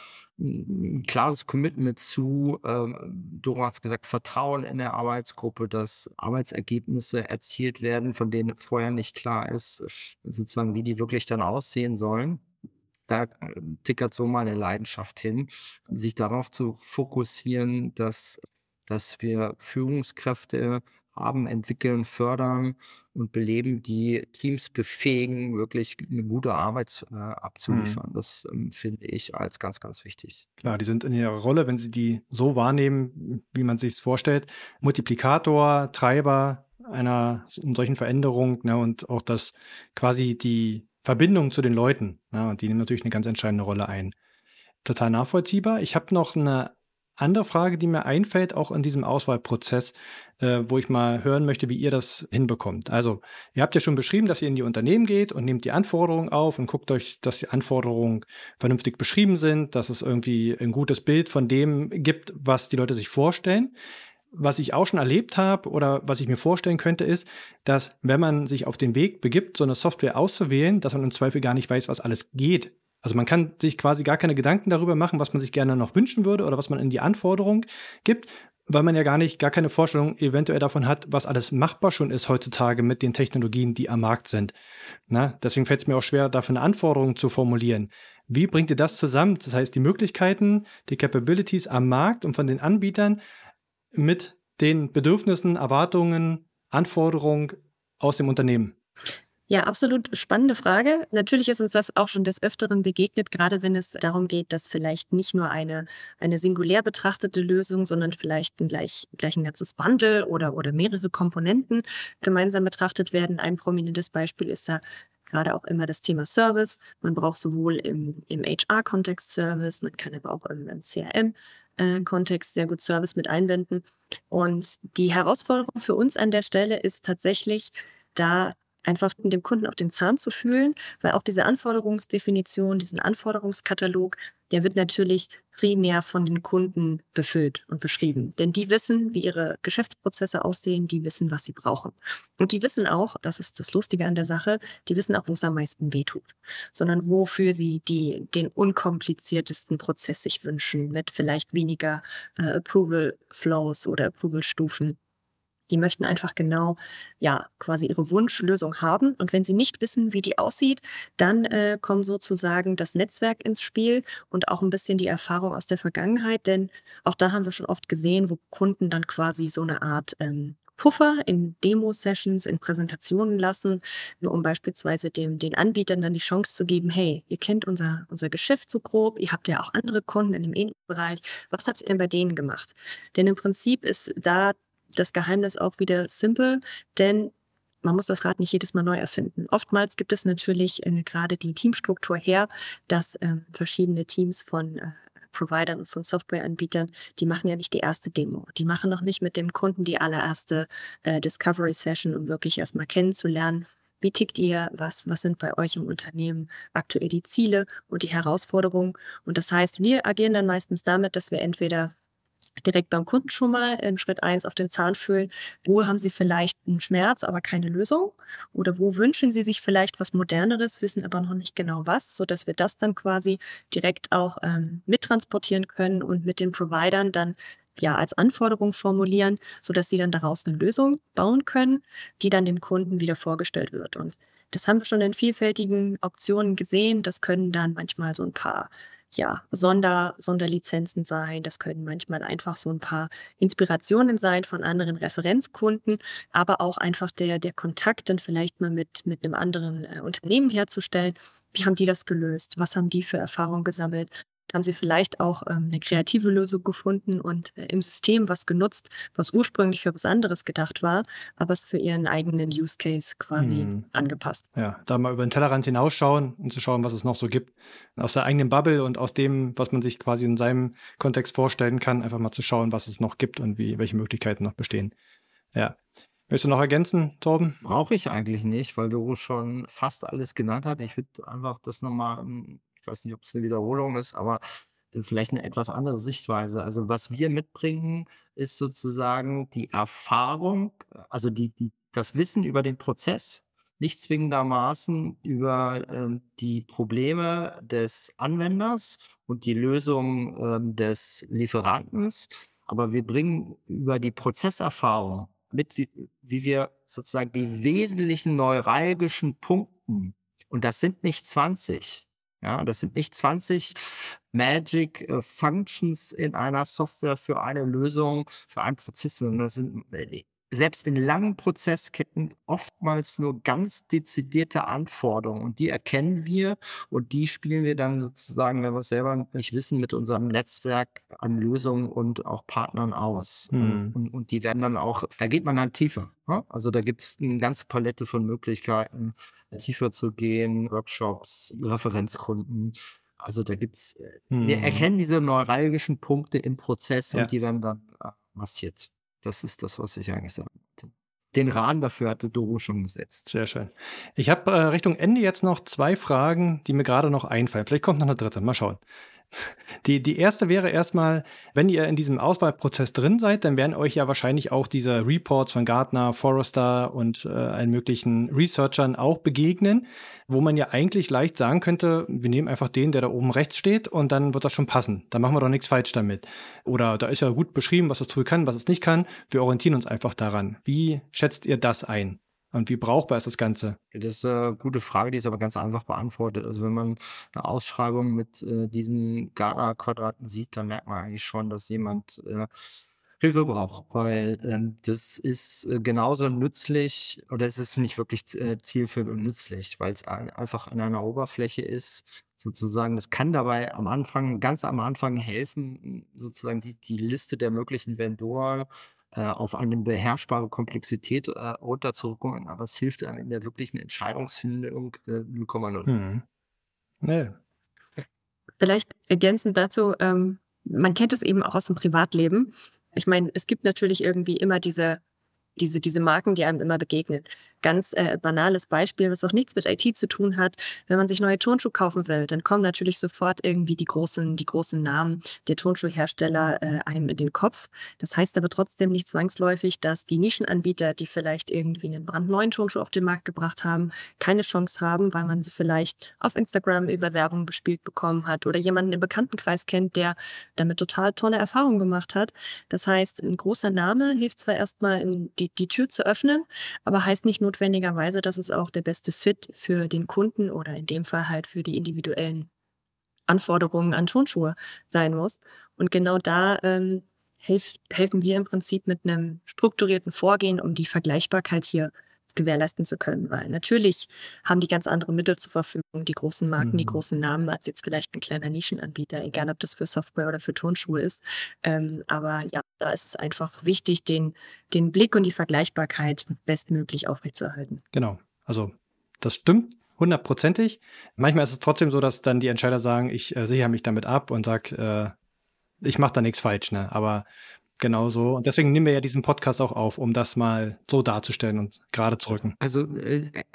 ein klares Commitment zu, ähm, Doro hat es gesagt, Vertrauen in der Arbeitsgruppe, dass Arbeitsergebnisse erzielt werden, von denen vorher nicht klar ist, sozusagen, wie die wirklich dann aussehen sollen. Da äh, tickert so meine Leidenschaft hin, sich darauf zu fokussieren, dass, dass wir Führungskräfte haben, entwickeln, fördern und beleben, die Teams befähigen, wirklich eine gute Arbeit äh, abzuliefern. Das ähm, finde ich als ganz, ganz wichtig. Klar, die sind in ihrer Rolle, wenn sie die so wahrnehmen, wie man sich es vorstellt, Multiplikator, Treiber einer solchen Veränderung, ne, und auch das quasi die Verbindung zu den Leuten, ne, und die nehmen natürlich eine ganz entscheidende Rolle ein. Total nachvollziehbar. Ich habe noch eine andere Frage, die mir einfällt, auch in diesem Auswahlprozess, äh, wo ich mal hören möchte, wie ihr das hinbekommt. Also, ihr habt ja schon beschrieben, dass ihr in die Unternehmen geht und nehmt die Anforderungen auf und guckt euch, dass die Anforderungen vernünftig beschrieben sind, dass es irgendwie ein gutes Bild von dem gibt, was die Leute sich vorstellen. Was ich auch schon erlebt habe oder was ich mir vorstellen könnte, ist, dass wenn man sich auf den Weg begibt, so eine Software auszuwählen, dass man im Zweifel gar nicht weiß, was alles geht. Also man kann sich quasi gar keine Gedanken darüber machen, was man sich gerne noch wünschen würde oder was man in die Anforderung gibt, weil man ja gar nicht, gar keine Vorstellung eventuell davon hat, was alles machbar schon ist heutzutage mit den Technologien, die am Markt sind. Na, deswegen fällt es mir auch schwer, dafür eine Anforderung zu formulieren. Wie bringt ihr das zusammen? Das heißt, die Möglichkeiten, die Capabilities am Markt und von den Anbietern mit den Bedürfnissen, Erwartungen, Anforderungen aus dem Unternehmen? Ja, absolut spannende Frage. Natürlich ist uns das auch schon des Öfteren begegnet, gerade wenn es darum geht, dass vielleicht nicht nur eine, eine singulär betrachtete Lösung, sondern vielleicht ein gleich, gleich ein ganzes Bundle oder, oder mehrere Komponenten gemeinsam betrachtet werden. Ein prominentes Beispiel ist da gerade auch immer das Thema Service. Man braucht sowohl im, im H R-Kontext Service, man kann aber auch im, im C R M-Kontext sehr gut Service mit einbinden. Und die Herausforderung für uns an der Stelle ist tatsächlich, da einfach dem Kunden auf den Zahn zu fühlen, weil auch diese Anforderungsdefinition, diesen Anforderungskatalog, der wird natürlich primär von den Kunden befüllt und beschrieben. Denn die wissen, wie ihre Geschäftsprozesse aussehen, die wissen, was sie brauchen. Und die wissen auch, das ist das Lustige an der Sache, die wissen auch, wo es am meisten wehtut. Sondern wofür sie die, den unkompliziertesten Prozess sich wünschen, mit vielleicht weniger äh, Approval Flows oder Approval Stufen. Die möchten einfach genau, ja, quasi ihre Wunschlösung haben. Und wenn sie nicht wissen, wie die aussieht, dann äh, kommt sozusagen das Netzwerk ins Spiel und auch ein bisschen die Erfahrung aus der Vergangenheit. Denn auch da haben wir schon oft gesehen, wo Kunden dann quasi so eine Art ähm, Puffer in Demo-Sessions, in Präsentationen lassen, nur um beispielsweise dem, den Anbietern dann die Chance zu geben, hey, ihr kennt unser, unser Geschäft so grob, ihr habt ja auch andere Kunden in dem ähnlichen Bereich. Was habt ihr denn bei denen gemacht? Denn im Prinzip ist da das Geheimnis auch wieder simpel, denn man muss das Rad nicht jedes Mal neu erfinden. Oftmals gibt es natürlich äh, gerade die Teamstruktur her, dass äh, verschiedene Teams von äh, Providern und von Softwareanbietern, die machen ja nicht die erste Demo. Die machen noch nicht mit dem Kunden die allererste äh, Discovery Session, um wirklich erstmal kennenzulernen, wie tickt ihr, was, was sind bei euch im Unternehmen aktuell die Ziele und die Herausforderungen. Und das heißt, wir agieren dann meistens damit, dass wir entweder direkt beim Kunden schon mal in Schritt eins auf den Zahn fühlen. Wo haben Sie vielleicht einen Schmerz, aber keine Lösung? Oder wo wünschen Sie sich vielleicht was Moderneres, wissen aber noch nicht genau was, sodass wir das dann quasi direkt auch ähm, mittransportieren können und mit den Providern dann ja als Anforderung formulieren, sodass sie dann daraus eine Lösung bauen können, die dann dem Kunden wieder vorgestellt wird. Und das haben wir schon in vielfältigen Optionen gesehen. Das können dann manchmal so ein paar ja, Sonder, Sonderlizenzen sein. Das können manchmal einfach so ein paar Inspirationen sein von anderen Referenzkunden, aber auch einfach der, der Kontakt dann vielleicht mal mit, mit einem anderen äh, Unternehmen herzustellen. Wie haben die das gelöst? Was haben die für Erfahrungen gesammelt? Haben sie vielleicht auch ähm, eine kreative Lösung gefunden und äh, im System was genutzt, was ursprünglich für was anderes gedacht war, aber es für ihren eigenen Use Case quasi Hm. angepasst. Ja, da mal über den Tellerrand hinausschauen und zu schauen, was es noch so gibt. Aus der eigenen Bubble und aus dem, was man sich quasi in seinem Kontext vorstellen kann, einfach mal zu schauen, was es noch gibt und wie, welche Möglichkeiten noch bestehen. Ja. Möchtest du noch ergänzen, Torben? Brauche ich eigentlich nicht, weil Doro schon fast alles genannt hat. Ich würde einfach das nochmal, ich weiß nicht, ob es eine Wiederholung ist, aber vielleicht eine etwas andere Sichtweise. Also was wir mitbringen, ist sozusagen die Erfahrung, also die, die, das Wissen über den Prozess, nicht zwingendermaßen über ähm, die Probleme des Anwenders und die Lösung ähm, des Lieferanten, aber wir bringen über die Prozesserfahrung mit, wie, wie wir sozusagen die wesentlichen neuralgischen Punkten, und das sind nicht zwanzig, ja, das sind nicht zwanzig Magic äh, Functions in einer Software für eine Lösung, für einen Prozess, sondern das sind äh, selbst in langen Prozessketten oftmals nur ganz dezidierte Anforderungen, und die erkennen wir und die spielen wir dann sozusagen, wenn wir es selber nicht wissen, mit unserem Netzwerk an Lösungen und auch Partnern aus. Hm. Und, und, und die werden dann auch, da geht man dann tiefer. Ja? Also da gibt es eine ganze Palette von Möglichkeiten, tiefer zu gehen, Workshops, Referenzkunden. Also da gibt's, äh, wir Hm. erkennen diese neuralgischen Punkte im Prozess Ja. und die werden dann äh, massiert. Das ist das, was ich eigentlich sagen wollte. Den Rahmen dafür hatte Doro schon gesetzt. Sehr schön. Ich habe äh, Richtung Ende jetzt noch zwei Fragen, die mir gerade noch einfallen. Vielleicht kommt noch eine dritte. Mal schauen. Die, die erste wäre erstmal, wenn ihr in diesem Auswahlprozess drin seid, dann werden euch ja wahrscheinlich auch diese Reports von Gartner, Forrester und äh, allen möglichen Researchern auch begegnen, wo man ja eigentlich leicht sagen könnte, wir nehmen einfach den, der da oben rechts steht, und dann wird das schon passen. Da machen wir doch nichts falsch damit. Oder da ist ja gut beschrieben, was das Tool kann, was es nicht kann. Wir orientieren uns einfach daran. Wie schätzt ihr das ein? Und wie brauchbar ist das Ganze? Das ist eine gute Frage, die ist aber ganz einfach beantwortet. Also wenn man eine Ausschreibung mit äh, diesen Gartner-Quadraten sieht, dann merkt man eigentlich schon, dass jemand äh, Hilfe braucht, weil ähm, das ist äh, genauso nützlich, oder es ist nicht wirklich äh, zielführend und nützlich, weil es ein, einfach an einer Oberfläche ist, sozusagen. Das kann dabei am Anfang, ganz am Anfang helfen, sozusagen die, die Liste der möglichen Vendoren äh, auf eine beherrschbare Komplexität äh, runterzurücken, aber es hilft einem in der wirklichen Entscheidungsfindung äh, null Komma null. Hm. Nee. Vielleicht ergänzend dazu, ähm, man kennt es eben auch aus dem Privatleben. Ich meine, es gibt natürlich irgendwie immer diese, diese, diese Marken, die einem immer begegnen. Ganz äh, banales Beispiel, was auch nichts mit I T zu tun hat. Wenn man sich neue Turnschuhe kaufen will, dann kommen natürlich sofort irgendwie die großen, die großen Namen der Turnschuhhersteller äh, einem in den Kopf. Das heißt aber trotzdem nicht zwangsläufig, dass die Nischenanbieter, die vielleicht irgendwie einen brandneuen Turnschuh auf den Markt gebracht haben, keine Chance haben, weil man sie vielleicht auf Instagram über Werbung bespielt bekommen hat oder jemanden im Bekanntenkreis kennt, der damit total tolle Erfahrungen gemacht hat. Das heißt, ein großer Name hilft zwar erstmal, in die, die Tür zu öffnen, aber heißt nicht notwendigerweise, dass es auch der beste Fit für den Kunden oder in dem Fall halt für die individuellen Anforderungen an Turnschuhe sein muss. Und genau da ähm, hilft, helfen wir im Prinzip mit einem strukturierten Vorgehen, um die Vergleichbarkeit hier gewährleisten zu können. Weil natürlich haben die ganz andere Mittel zur Verfügung, die großen Marken, die Mhm. großen Namen, als jetzt vielleicht ein kleiner Nischenanbieter, egal ob das für Software oder für Turnschuhe ist. Ähm, aber ja, da ist es einfach wichtig, den, den Blick und die Vergleichbarkeit bestmöglich aufrechtzuerhalten. Genau. Also das stimmt hundertprozentig. Manchmal ist es trotzdem so, dass dann die Entscheider sagen, ich äh, sichere mich damit ab und sag, äh, ich mache da nichts falsch, ne? Aber genau so. Und deswegen nehmen wir ja diesen Podcast auch auf, um das mal so darzustellen und gerade zu rücken. Also äh,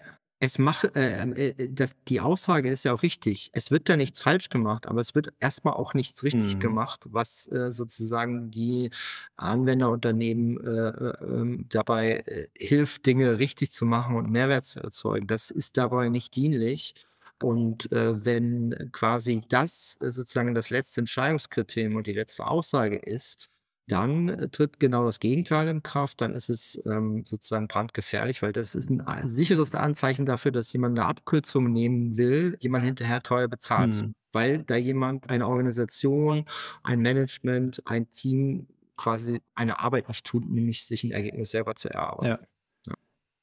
Es macht, äh, äh, das, die Aussage ist ja auch richtig. Es wird da nichts falsch gemacht, aber es wird erstmal auch nichts richtig Mhm. gemacht, was äh, sozusagen die Anwenderunternehmen äh, äh, ähm, dabei äh, hilft, Dinge richtig zu machen und Mehrwert zu erzeugen. Das ist dabei nicht dienlich. Und äh, wenn quasi das äh, sozusagen das letzte Entscheidungskriterium und die letzte Aussage ist, dann äh, tritt genau das Gegenteil in Kraft. Dann ist es ähm, sozusagen brandgefährlich, weil das ist ein a- sicheres Anzeichen dafür, dass jemand eine Abkürzung nehmen will, die man hinterher teuer bezahlt. Mhm. Weil da jemand, eine Organisation, ein Management, ein Team quasi eine Arbeit nicht tut, nämlich sich ein Ergebnis selber zu erarbeiten. Ja. Ja.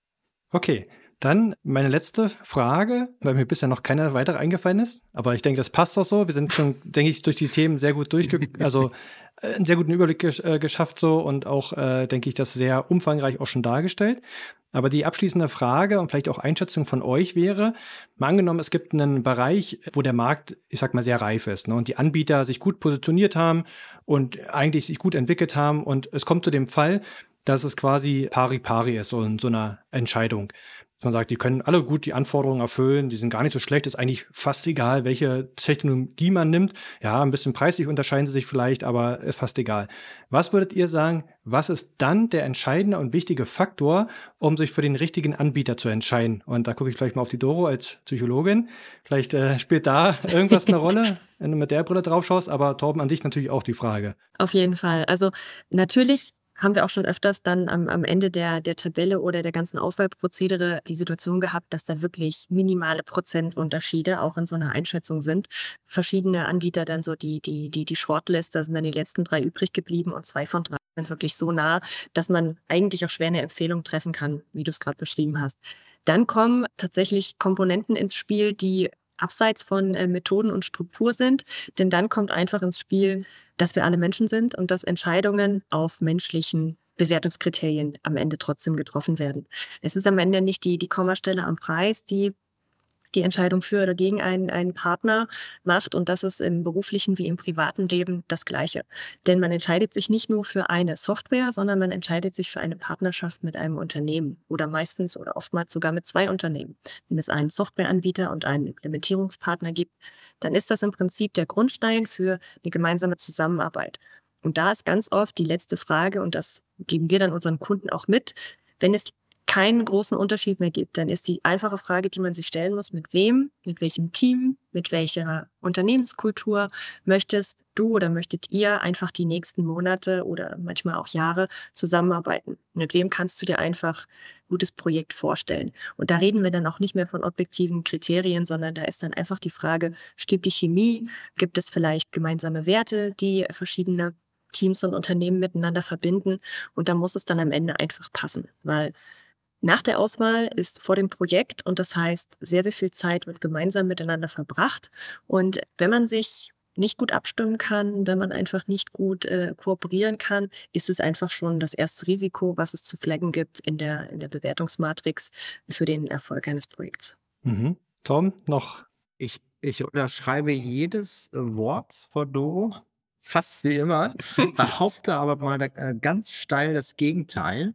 Okay, dann meine letzte Frage, weil mir bisher noch keiner weitere eingefallen ist. Aber ich denke, das passt auch so. Wir sind schon, denke ich, durch die Themen sehr gut durchge... also äh, einen sehr guten Überblick gesch äh, geschafft so und auch, äh, denke ich, das sehr umfangreich auch schon dargestellt. Aber die abschließende Frage und vielleicht auch Einschätzung von euch wäre, mal angenommen, es gibt einen Bereich, wo der Markt, ich sag mal, sehr reif ist, ne, und die Anbieter sich gut positioniert haben und eigentlich sich gut entwickelt haben und es kommt zu dem Fall, dass es quasi pari pari ist, so in so einer Entscheidung. Man sagt, die können alle gut die Anforderungen erfüllen, die sind gar nicht so schlecht, ist eigentlich fast egal, welche Technologie man nimmt. Ja, ein bisschen preislich unterscheiden sie sich vielleicht, aber ist fast egal. Was würdet ihr sagen, was ist dann der entscheidende und wichtige Faktor, um sich für den richtigen Anbieter zu entscheiden? Und da gucke ich vielleicht mal auf die Doro als Psychologin. Vielleicht äh, spielt da irgendwas eine Rolle, wenn du mit der Brille drauf schaust, aber Torben, an dich natürlich auch die Frage. Auf jeden Fall. Also natürlich haben wir auch schon öfters dann am, am Ende der, der Tabelle oder der ganzen Auswahlprozedere die Situation gehabt, dass da wirklich minimale Prozentunterschiede auch in so einer Einschätzung sind. Verschiedene Anbieter dann so die, die, die, die Shortlist, da sind dann die letzten drei übrig geblieben und zwei von drei sind wirklich so nah, dass man eigentlich auch schwer eine Empfehlung treffen kann, wie du es gerade beschrieben hast. Dann kommen tatsächlich Komponenten ins Spiel, die abseits von äh, Methoden und Struktur sind, denn dann kommt einfach ins Spiel, dass wir alle Menschen sind und dass Entscheidungen auf menschlichen Bewertungskriterien am Ende trotzdem getroffen werden. Es ist am Ende nicht die, die Kommastelle am Preis, die die Entscheidung für oder gegen einen, einen Partner macht. Und das ist im beruflichen wie im privaten Leben das Gleiche. Denn man entscheidet sich nicht nur für eine Software, sondern man entscheidet sich für eine Partnerschaft mit einem Unternehmen oder meistens oder oftmals sogar mit zwei Unternehmen. Wenn es einen Softwareanbieter und einen Implementierungspartner gibt, dann ist das im Prinzip der Grundstein für eine gemeinsame Zusammenarbeit. Und da ist ganz oft die letzte Frage, und das geben wir dann unseren Kunden auch mit, wenn es keinen großen Unterschied mehr gibt, dann ist die einfache Frage, die man sich stellen muss, mit wem, mit welchem Team, mit welcher Unternehmenskultur möchtest du oder möchtet ihr einfach die nächsten Monate oder manchmal auch Jahre zusammenarbeiten? Mit wem kannst du dir einfach ein gutes Projekt vorstellen? Und da reden wir dann auch nicht mehr von objektiven Kriterien, sondern da ist dann einfach die Frage, stimmt die Chemie? Gibt es vielleicht gemeinsame Werte, die verschiedene Teams und Unternehmen miteinander verbinden? Und da muss es dann am Ende einfach passen, weil nach der Auswahl ist vor dem Projekt und das heißt, sehr, sehr viel Zeit wird gemeinsam miteinander verbracht. Und wenn man sich nicht gut abstimmen kann, wenn man einfach nicht gut äh, kooperieren kann, ist es einfach schon das erste Risiko, was es zu flaggen gibt in der, in der Bewertungsmatrix für den Erfolg eines Projekts. Mhm. Tom, noch? Ich, ich unterschreibe jedes äh, Wort von Doro, fast wie immer, behaupte aber mal äh, ganz steil das Gegenteil.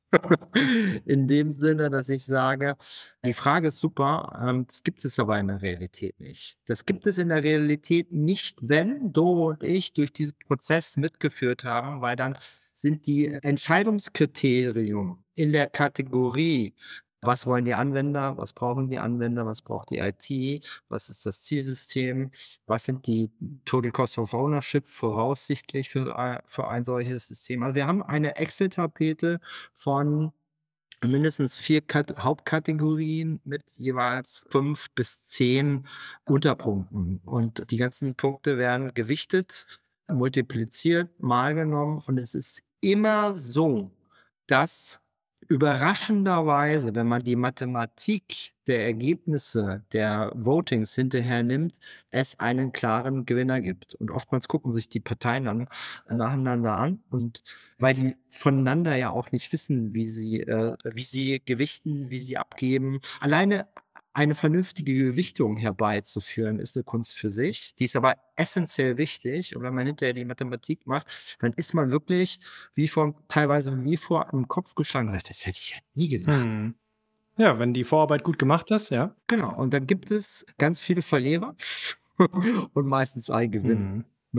In dem Sinne, dass ich sage, die Frage ist super, ähm, das gibt es aber in der Realität nicht. Das gibt es in der Realität nicht, wenn Doro und ich durch diesen Prozess mitgeführt haben, weil dann sind die Entscheidungskriterien in der Kategorie, was wollen die Anwender, was brauchen die Anwender, was braucht die I T, was ist das Zielsystem, was sind die Total Cost of Ownership voraussichtlich für, ein- für ein solches System. Also wir haben eine Excel-Tapete von mindestens vier Kat Hauptkategorien mit jeweils fünf bis zehn Unterpunkten. Und die ganzen Punkte werden gewichtet, multipliziert, mal genommen. Und es ist immer so, dass überraschenderweise, wenn man die Mathematik der Ergebnisse der Votings hinterher nimmt, es einen klaren Gewinner gibt. Und oftmals gucken sich die Parteien dann nacheinander an und weil die voneinander ja auch nicht wissen, wie sie, äh, wie sie gewichten, wie sie abgeben. Alleine eine vernünftige Gewichtung herbeizuführen, ist eine Kunst für sich. Die ist aber essentiell wichtig. Und wenn man hinterher die Mathematik macht, dann ist man wirklich wie vor, teilweise wie vor einem Kopf geschlagen. Das hätte ich ja nie gedacht. Hm. Ja, wenn die Vorarbeit gut gemacht ist, ja. Genau. Und dann gibt es ganz viele Verlierer und meistens ein Gewinner. Mhm. Ne?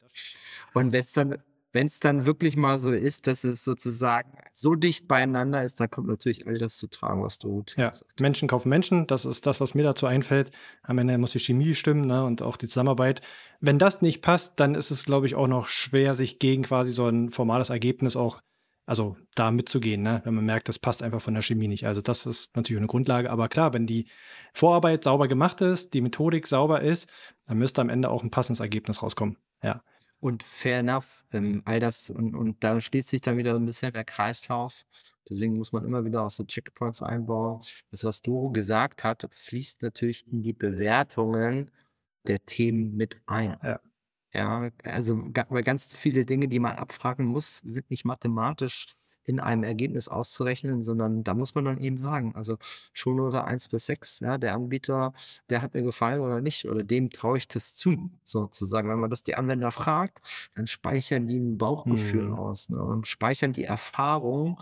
Und wenn es dann, wenn es dann wirklich mal so ist, dass es sozusagen so dicht beieinander ist, dann kommt natürlich all das zu tragen, was du gut Ja, gesagt hast. Menschen kaufen Menschen, das ist das, was mir dazu einfällt. Am Ende muss die Chemie stimmen, ne, und auch die Zusammenarbeit. Wenn das nicht passt, dann ist es, glaube ich, auch noch schwer, sich gegen quasi so ein formales Ergebnis auch, also da mitzugehen, ne, wenn man merkt, das passt einfach von der Chemie nicht. Also das ist natürlich eine Grundlage, aber klar, wenn die Vorarbeit sauber gemacht ist, die Methodik sauber ist, dann müsste am Ende auch ein passendes Ergebnis rauskommen. Ja. Und fair enough, ähm, all das, und, und da schließt sich dann wieder ein bisschen der Kreislauf. Deswegen muss man immer wieder auch so Checkpoints einbauen. Das, was Doro gesagt hat, fließt natürlich in die Bewertungen der Themen mit ein. Ja. Ja, also ga- weil ganz viele Dinge, die man abfragen muss, sind nicht mathematisch in einem Ergebnis auszurechnen, sondern da muss man dann eben sagen, also Schulnote eins bis sechs, ja, der Anbieter, der hat mir gefallen oder nicht, oder dem traue ich das zu, sozusagen. Wenn man das die Anwender fragt, dann speichern die ein Bauchgefühl Mhm. aus, ne, und speichern die Erfahrung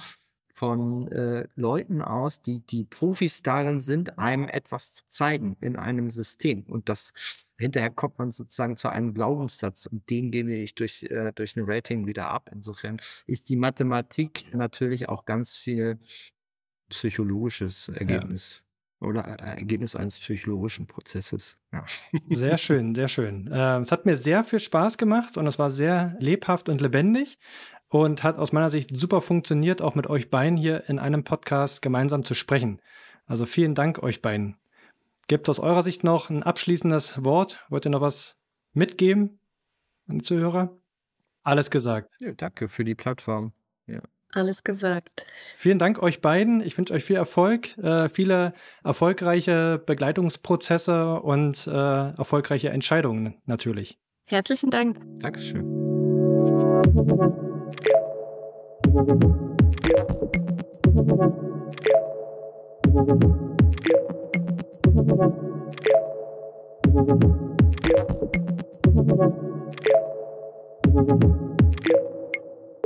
von äh, Leuten aus, die die Profis darin sind, einem etwas zu zeigen in einem System. Und das hinterher kommt man sozusagen zu einem Glaubenssatz, und den gebe ich durch, äh, durch ein Rating wieder ab. Insofern ist die Mathematik natürlich auch ganz viel psychologisches Ergebnis oder äh, Ergebnis eines psychologischen Prozesses. Ja. Sehr schön, sehr schön. Äh, es hat mir sehr viel Spaß gemacht und es war sehr lebhaft und lebendig und hat aus meiner Sicht super funktioniert, auch mit euch beiden hier in einem Podcast gemeinsam zu sprechen. Also vielen Dank euch beiden. Gibt aus eurer Sicht noch ein abschließendes Wort? Wollt ihr noch was mitgeben an die Zuhörer? Alles gesagt. Ja, danke für die Plattform. Ja. Alles gesagt. Vielen Dank euch beiden. Ich wünsche euch viel Erfolg, äh, viele erfolgreiche Begleitungsprozesse und äh, erfolgreiche Entscheidungen natürlich. Herzlichen Dank. Dankeschön. Thank you.